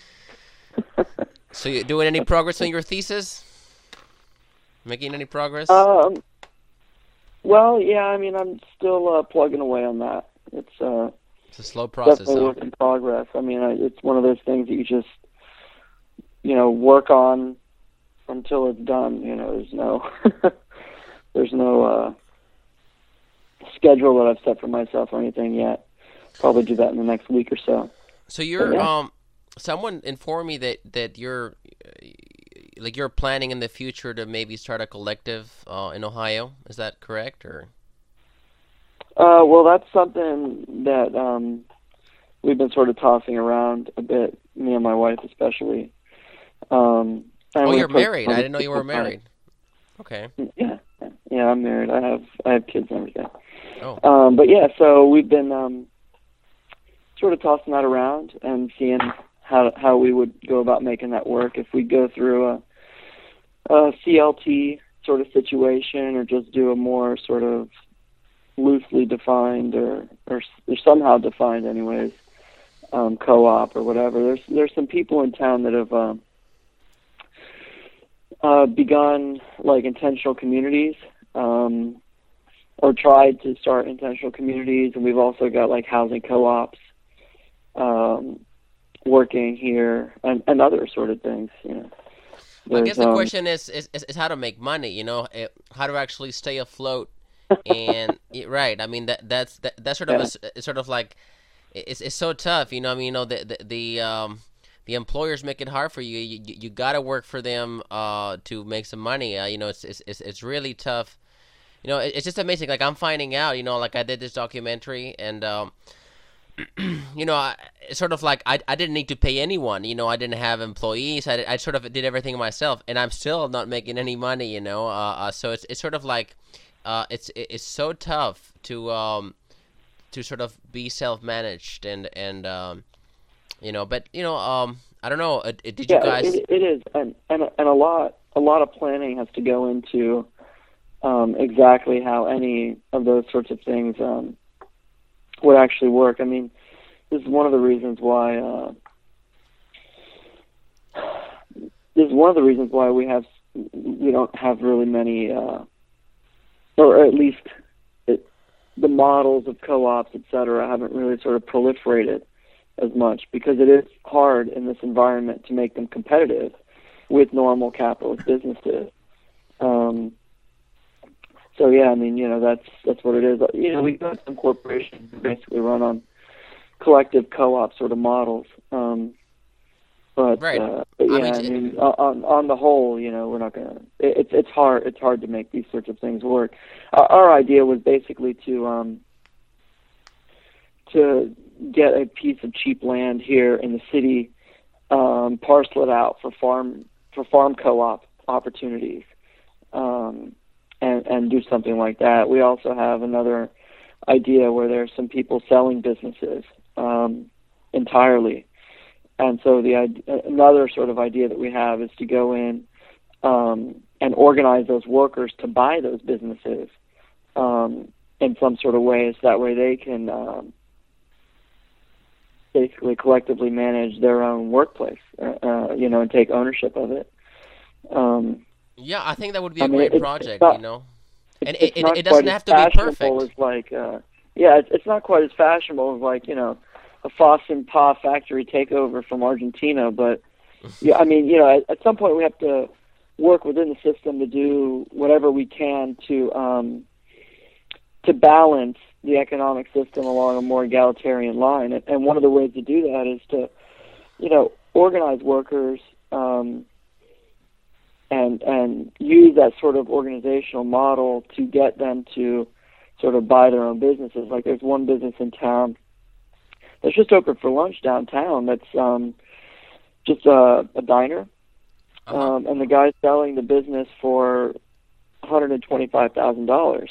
So you doing any progress on your thesis? Making any progress? Um, well, yeah, I mean, I'm still uh, plugging away on that. It's uh, It's a slow process. definitely Huh? work in progress. I mean, I, it's one of those things that you just, you know, work on until it's done. You know, there's no, there's no uh, schedule that I've set for myself or anything yet. Probably do that in the next week or so. So you're Yeah. um, someone informed me that that you're uh, like you're planning in the future to maybe start a collective uh, in Ohio. Is that correct or? Uh, well, that's something that um, we've been sort of tossing around a bit, me and my wife especially. Um, and Oh, we you're approached married. other I didn't know you were people about married. Okay. it. Yeah, yeah, I'm married. I have I have kids and everything. Oh. Um, but yeah, so we've been um, sort of tossing that around and seeing how how we would go about making that work. If we go through a, a C L T sort of situation, or just do a more sort of loosely defined or, or or somehow defined, anyways, um, co-op or whatever. There's there's some people in town that have um, uh, begun like intentional communities. Um, or tried to start intentional communities, and we've also got like housing co-ops um, working here, and, and other sort of things. You know, I guess the There's, um, question is, is is is how to make money. You know, eh, how to actually stay afloat. And y- right, I mean that that's that, that's sort of a s it's sort of like it's it's so tough. You know, I mean, you know the the, the um. The employers make it hard for you. You you, you got to work for them uh, to make some money. Uh, you know, it's, it's it's it's really tough. You know, it, it's just amazing. Like I'm finding out. You know, like I did this documentary, and um, you know, I, it's sort of like I I didn't need to pay anyone. You know, I didn't have employees. I, I sort of did everything myself, and I'm still not making any money. You know, uh, uh, so it's it's sort of like uh, it's it's so tough to um to sort of be self-managed and and um. You know, but you know, um, I don't know. Uh, did you yeah, guys? it, it is, and and and a lot a lot of planning has to go into um, exactly how any of those sorts of things um, would actually work. I mean, this is one of the reasons why. Uh, this is one of the reasons why we have we don't have really many, uh, or at least it, the models of co-ops, et cetera, haven't really sort of proliferated as much, because it is hard in this environment to make them competitive with normal capitalist businesses. Um, so yeah, I mean, you know, that's that's what it is. You know, we've got some corporations that basically run on collective co-op sort of models. Um, but, Right. uh, but I yeah, mean, I mean, on on the whole, you know, we're not gonna. It, it's it's hard. It's hard to make these sorts of things work. Our, our idea was basically to um, to get a piece of cheap land here in the city, um, parcel it out for farm for farm co-op opportunities, um, and and do something like that. We also have another idea where there's some people selling businesses um, entirely, and so the another sort of idea that we have is to go in um, and organize those workers to buy those businesses um, in some sort of way, so that way they can um, basically collectively manage their own workplace, uh, you know, and take ownership of it. Um, yeah, I think that would be a I mean, great it's project, not- you know. It's, And it's it, not it, it doesn't quite have as to be fashionable perfect. as like, uh, yeah, it's, it's not quite as fashionable as like, you know, a Foss and Pa factory takeover from Argentina. But yeah, I mean, you know, at, at some point we have to work within the system to do whatever we can to um, to balance the economic system along a more egalitarian line. And, and one of the ways to do that is to, you know, organize workers. Um, and and use that sort of organizational model to get them to sort of buy their own businesses. Like there's one business in town that's just open for lunch downtown that's um, just a, a diner, Uh-huh. um, and the guy's selling the business for one hundred twenty-five thousand dollars,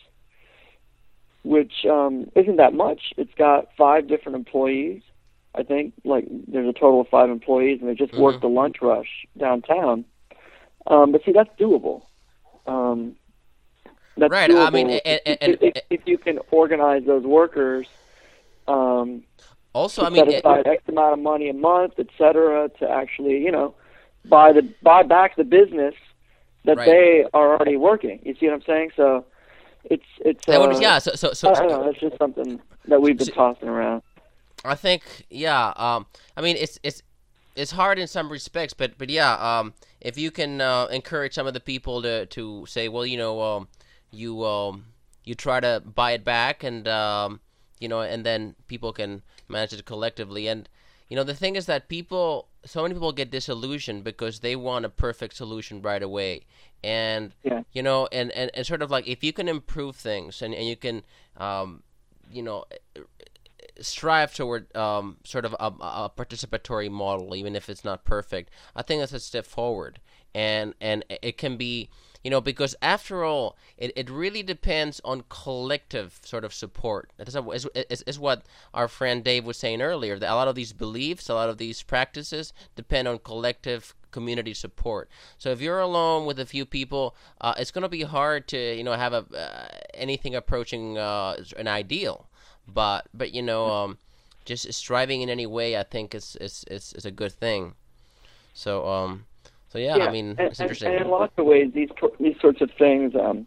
which um, isn't that much. It's got five different employees. I think like there's a total of five employees, and they just Mhm. worked the lunch rush downtown. Um, but see, that's doable. Um, that's Right, doable I mean, if, and- if, and- if, if you can organize those workers, um, Also, to I mean, set it- aside X amount of money a month, et cetera, to actually, you know, buy the buy back the business that Right. they are already working. You see what I'm saying? So it's it's. that would uh, be, yeah, so, so, so, I don't know. That's just something that we've been So- tossing around. I think, yeah. Um, I mean, it's it's it's hard in some respects, but but yeah. Um, if you can uh, encourage some of the people to, to say, well, you know, um, you um, you try to buy it back, and um, you know, and then people can manage it collectively. And you know, the thing is that people, so many people get disillusioned because they want a perfect solution right away. And Yeah. you know, and, and, and sort of like if you can improve things, and, and you can, um, you know. strive toward um, sort of a, a participatory model, even if it's not perfect. I think that's a step forward, and and it can be, you know, because after all, it, it really depends on collective sort of support. That is, is, is, is what our friend Dave was saying earlier. That a lot of these beliefs, a lot of these practices depend on collective community support. So if you're alone with a few people, uh, it's going to be hard to, you know, have a uh, anything approaching uh, an ideal. But but you know, um, just striving in any way, I think is is, is, is a good thing. So um, so yeah, I mean, and, it's interesting. And, and in lots of ways, these these sorts of things um,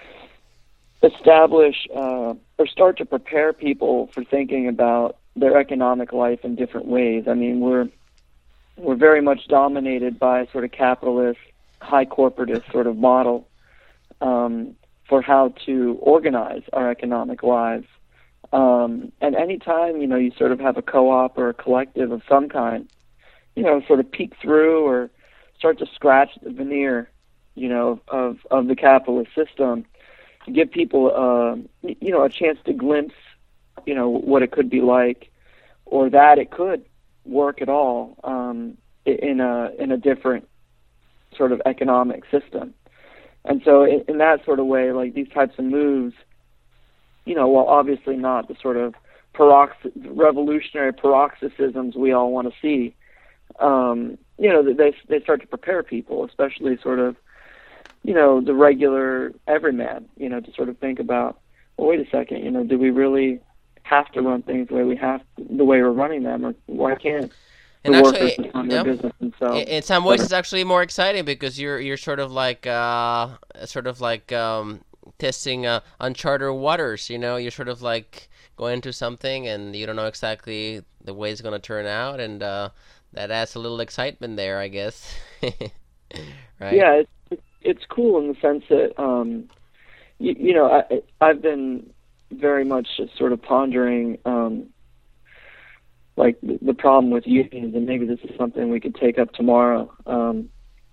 establish uh, or start to prepare people for thinking about their economic life in different ways. I mean, we're we're very much dominated by sort of capitalist, high corporatist sort of model um, for how to organize our economic lives. Um, and anytime, you know, you sort of have a co-op or a collective of some kind, you know, sort of peek through or start to scratch the veneer, you know, of, of the capitalist system, to give people, uh, you know, a chance to glimpse, you know, what it could be like, or that it could work at all um, in a in a different sort of economic system. And so in, in that sort of way, like these types of moves, you know, well, obviously not the sort of parox- revolutionary paroxysms we all want to see. Um, you know, they they start to prepare people, especially sort of, you know, the regular everyman, you know, to sort of think about, well, wait a second, you know, do we really have to run things the way we have, the way we're running them, or why can't the And workers actually, run yeah, their business themselves? in in some ways, it's actually more exciting because you're you're sort of like uh, sort of like um, testing uh, uncharted waters. You know, you're sort of like going into something and you don't know exactly the way it's going to turn out, and uh, that adds a little excitement there, I guess. Right? Yeah, it's it's cool in the sense that um, you, you know I I've been very much just sort of pondering um, like the, the problem with unions, and maybe this is something we could take up tomorrow. Um,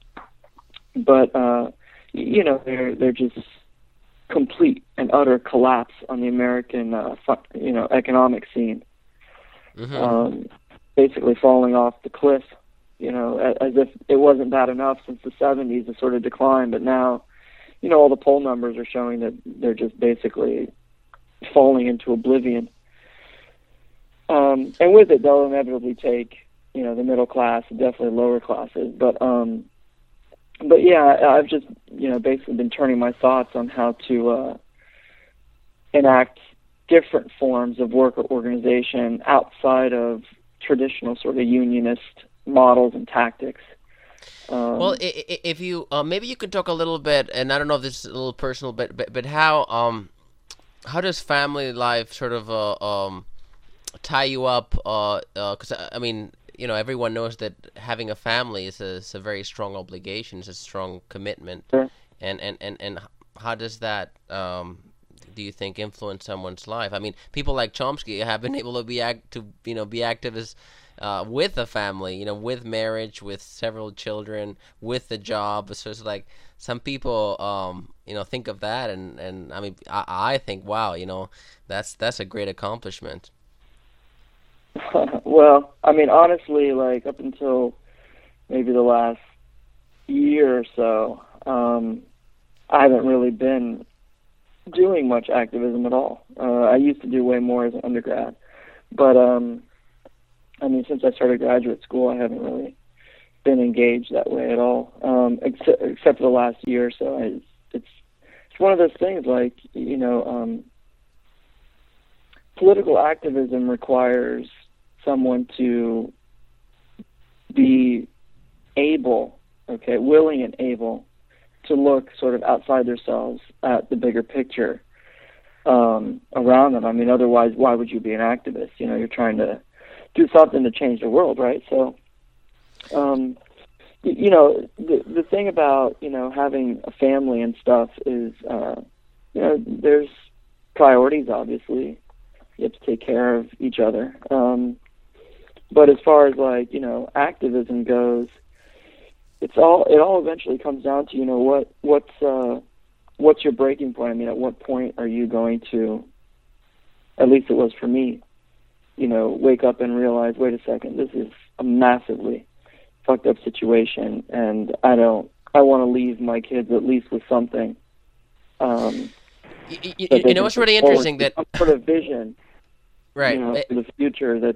but uh, you know, they're they're just complete and utter collapse on the American uh, fu- you know economic scene. Mm-hmm. Um, basically falling off the cliff, you know, as if it wasn't bad enough since the seventies to sort of decline, but now, you know, all the poll numbers are showing that they're just basically falling into oblivion. Um, and with it, they'll inevitably take you know, the middle class, definitely lower classes. But um, but yeah, I've just, you know, basically been turning my thoughts on how to uh, enact different forms of worker organization outside of traditional sort of unionist models and tactics. Um, Well, i- i- if you uh, maybe you could talk a little bit, and I don't know if this is a little personal, but but, but how um how does family life sort of uh, um tie you up? Uh, because uh, I mean, you know, everyone knows that having a family is a, is a very strong obligation, it's a strong commitment, Sure. and and and and how does that um do you think influence someone's life? I mean, people like Chomsky have been able to be act to you know be activists uh, with a family, you know, with marriage, with several children, with the job. So it's like some people, um, you know, think of that, and, and I mean, I, I think, wow, you know, that's that's a great accomplishment. Well, I mean, honestly, like up until maybe the last year or so, um, I haven't really been doing much activism at all. Uh, I used to do way more as an undergrad, but um, I mean, since I started graduate school, I haven't really been engaged that way at all, um, except, except for the last year or so. It's, it's it's one of those things, like, you know, um, political activism requires someone to be able, okay, willing and able to look sort of outside themselves at the bigger picture um, around them. I mean, otherwise, why would you be an activist? You know, you're trying to do something to change the world, right? So, um, you, you know, the the thing about, you know, having a family and stuff is, uh, you know, there's priorities, obviously. You have to take care of each other. Um, but as far as, like, you know, activism goes, it's all it all eventually comes down to, you know, what what's uh, what's your breaking point? I mean, at what point are you going to, at least it was for me, you know, wake up and realize, wait a second, this is a massively fucked up situation, and I don't, I want to leave my kids at least with something. Um, you, you, you know what's really interesting, that some sort of vision, right, you know, it, for the future that's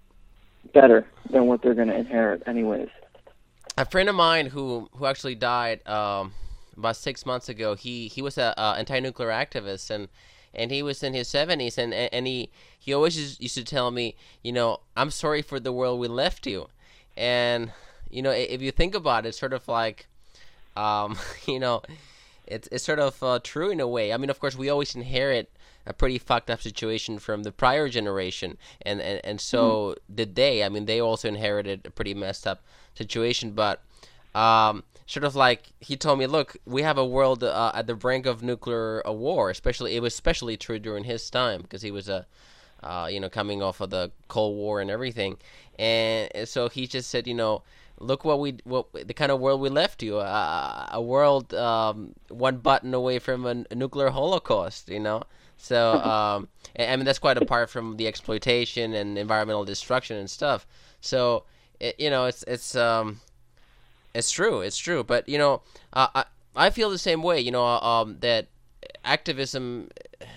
better than what they're going to inherit anyways. A friend of mine who who actually died um, about six months ago, he he was a, a anti-nuclear activist, and and he was in his seventies, and and he he always used to tell me, you know, I'm sorry for the world we left you. And you know, if you think about it, it's sort of like, um, you know, it's it's sort of uh, true in a way. I mean, of course, we always inherit a pretty fucked up situation from the prior generation, and and, and so mm-hmm. did they. I mean, they also inherited a pretty messed up situation, but um, sort of like he told me, look, we have a world uh, at the brink of nuclear uh, war. Especially, it was especially true during his time, because he was a, uh, you know, coming off of the Cold War and everything, and so he just said, you know, look what we, what the kind of world we left you, uh, a world um, one button away from a, a nuclear holocaust, you know. So um, I mean, that's quite apart from the exploitation and environmental destruction and stuff. So it, you know, it's it's um, it's true, it's true. But you know, uh, I I feel the same way. You know, um, that activism,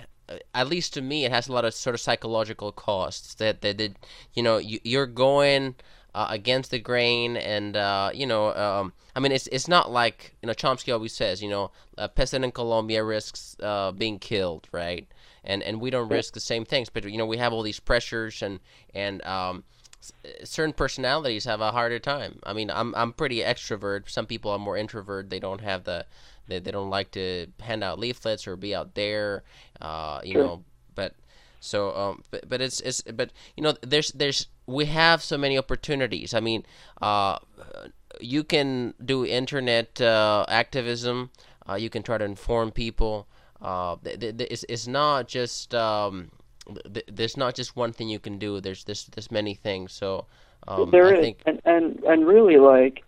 at least to me, it has a lot of sort of psychological costs. That that, that you know, you, you're going uh, against the grain, and uh, you know, um, I mean, it's it's not like, you know, Chomsky always says, you know, a peasant in Colombia risks uh, being killed, right? And and we don't risk the same things, but you know, we have all these pressures, and and um, certain personalities have a harder time. I mean, I'm I'm pretty extrovert. Some people are more introvert. They don't have the they, they don't like to hand out leaflets or be out there, uh, you Sure. know. But so um, but but it's it's but you know, there's there's we have so many opportunities. I mean, uh, you can do internet uh, activism. Uh, you can try to inform people. Uh, th- th- th- it's, it's not just um, th- there's not just one thing you can do. There's there's there's many things. So um, There I is, think and, and and really, like,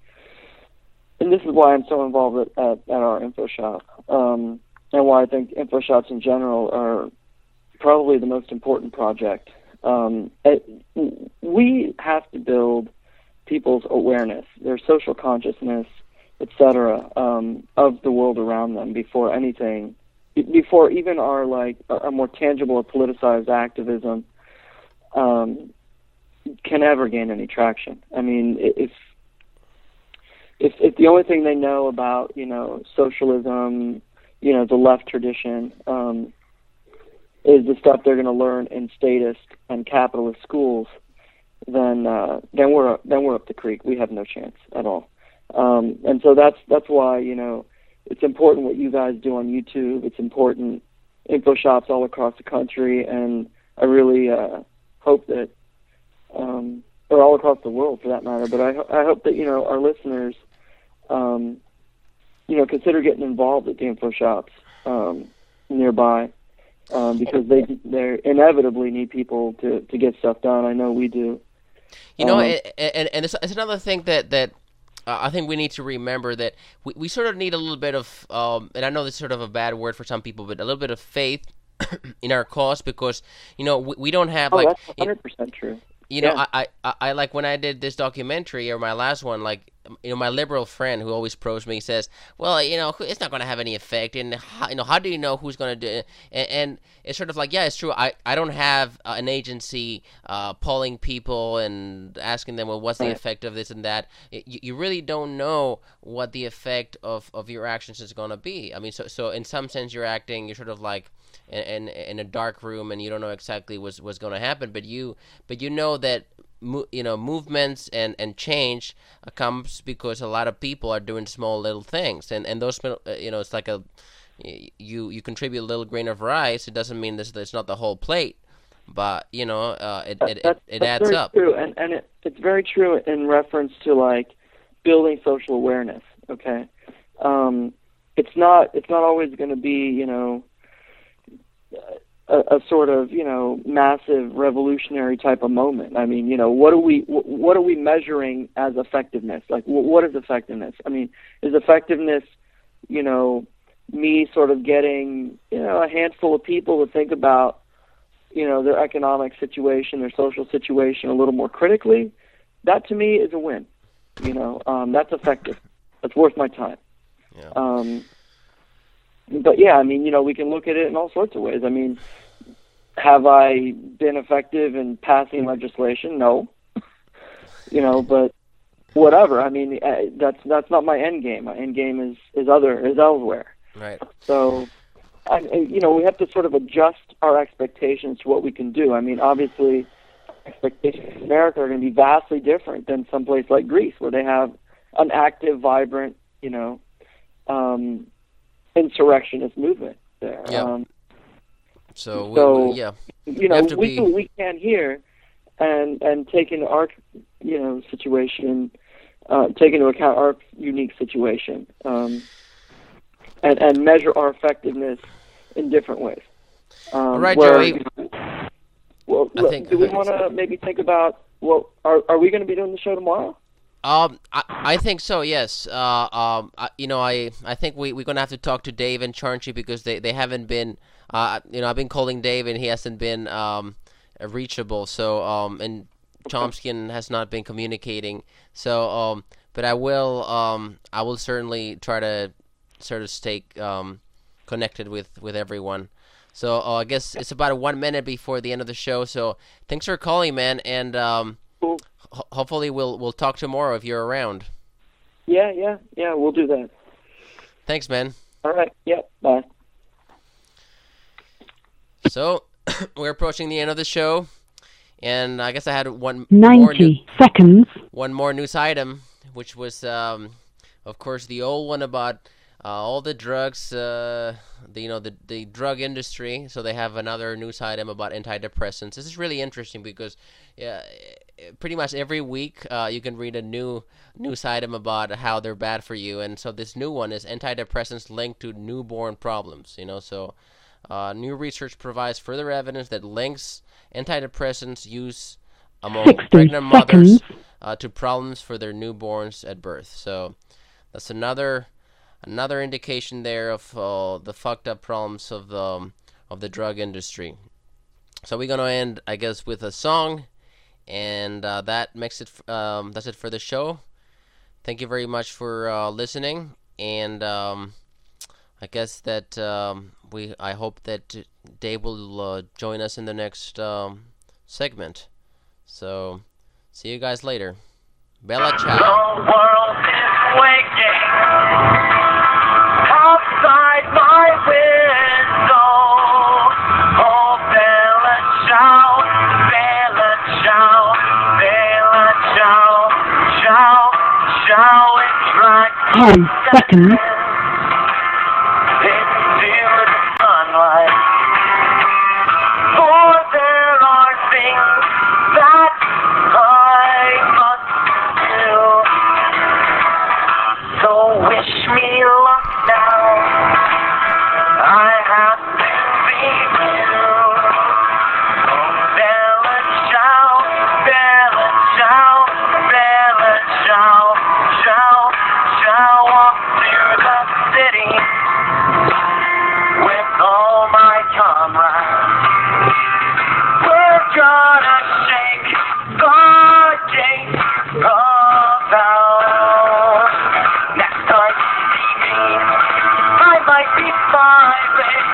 and this is why I'm so involved at, at, at our info shop, um, and why I think info shops in general are probably the most important project. Um, it, we have to build people's awareness, their social consciousness, et cetera, um, of the world around them before anything, before even our, like, a more tangible or politicized activism. Um, can ever gain any traction. I mean, if if if the only thing they know about, you know, socialism, you know, the left tradition, um, is the stuff they're going to learn in statist and capitalist schools, then uh, then we're then we're up the creek. We have no chance at all. Um, and so that's that's why, you know, it's important what you guys do on YouTube. It's important info shops all across the country, and I really uh, hope that, um, or all across the world for that matter. But I I hope that, you know, our listeners, um, you know, consider getting involved at the info shops um, nearby. Um, because they they inevitably need people to, to get stuff done. I know we do. You know, Um, and and, and it's, it's another thing that that uh, I think we need to remember, that we, we sort of need a little bit of, um, and I know this is sort of a bad word for some people, but a little bit of faith in our cause, because, you know, we, we don't have oh, like that's one hundred percent true. You know, Yeah. I, I, I like when I did this documentary, or my last one, like, you know, my liberal friend who always probes me says, well, you know, it's not going to have any effect, and how, you know, how do you know who's going to do it? And, and it's sort of like, yeah, it's true. I, I don't have uh, an agency uh, polling people and asking them, well, what's the Right. effect of this and that. You, you really don't know what the effect of, of your actions is going to be. I mean, so so in some sense, you're acting, you're sort of like in, in, in a dark room, and you don't know exactly what's, what's going to happen, but you but you know that mo- you know movements and, and change uh, comes because a lot of people are doing small little things, and and those uh, you know it's like a you you contribute a little grain of rice. It doesn't mean this it's not the whole plate, but you know uh, it, That- it, that's, it, it that's adds very up. true, and and it, it's very true in reference to like building social awareness. Okay, um, it's not it's not always going to be, you know, a, a sort of, you know, massive revolutionary type of moment. I mean, you know, what are we wh- what are we measuring as effectiveness? Like, wh- what is effectiveness? I mean, is effectiveness, you know, me sort of getting, you know, a handful of people to think about, you know, their economic situation, their social situation a little more critically? That to me is a win. You know, um, that's effective. That's worth my time. Yeah. Um, but yeah, I mean, you know, we can look at it in all sorts of ways. I mean, have I been effective in passing legislation? No. You know, but whatever. I mean, uh, that's that's not my end game. My end game is is other is elsewhere. Right. So, I, you know, we have to sort of adjust our expectations to what we can do. I mean, obviously, expectations in America are going to be vastly different than someplace like Greece, where they have an active, vibrant, you know, um, insurrectionist movement there. Yeah. Um, So, we, so, we, yeah, you know, have to we be- do what we can here, and and take into our, you know, situation, uh, take into account our unique situation, um, and and measure our effectiveness in different ways. Um, All right, where, Joey. you know, well, I look, think- do we want to maybe think about? Well, are are we going to be doing the show tomorrow? Um, I, I think so. Yes. Uh, um, I, you know, I, I think we we're gonna have to talk to Dave and Charnchy, because they, they haven't been. Uh, you know, I've been calling Dave and he hasn't been um reachable. So um, and Chomsky has not been communicating. So um, but I will um, I will certainly try to sort of stay um connected with with everyone. So uh, I guess it's about one minute before the end of the show. So thanks for calling, man, and um. Cool. Ho- hopefully we'll we'll talk tomorrow if you're around. Yeah, yeah, yeah. We'll do that. Thanks, man. All right. Yeah. Bye. So we're approaching the end of the show, and I guess I had one more new, ninety seconds. one more news item, which was, um, of course, the old one about uh, all the drugs, uh, the you know the the drug industry. So they have another news item about antidepressants. This is really interesting because, yeah, pretty much every week uh, you can read a new news item about how they're bad for you, and so this new one is antidepressants linked to newborn problems. You know, so uh, new research provides further evidence that links antidepressants use among sixty pregnant mothers seconds. uh, to problems for their newborns at birth. So that's another another indication there of uh, the fucked up problems of the um, of the drug industry. So we're gonna end, I guess, with a song. And uh, that makes it. Um, that's it for the show. Thank you very much for uh, listening, and um, I guess that um, we. I hope that Dave will uh, join us in the next um, segment. So See you guys later. Bella ciao. The world is waking outside my window. Oh, Bella ciao, Bella ciao, Bella ciao, ciao, ciao. It's right. Ten seconds. Into the sunlight. For there are things that I must do. So wish me luck now. I have to be you. Oh, Bella ciao, Bella ciao, Bella ciao, ciao, ciao. Off to the city with all my comrades. We're gonna shake the gates of hell. Next time you see me, I might be five.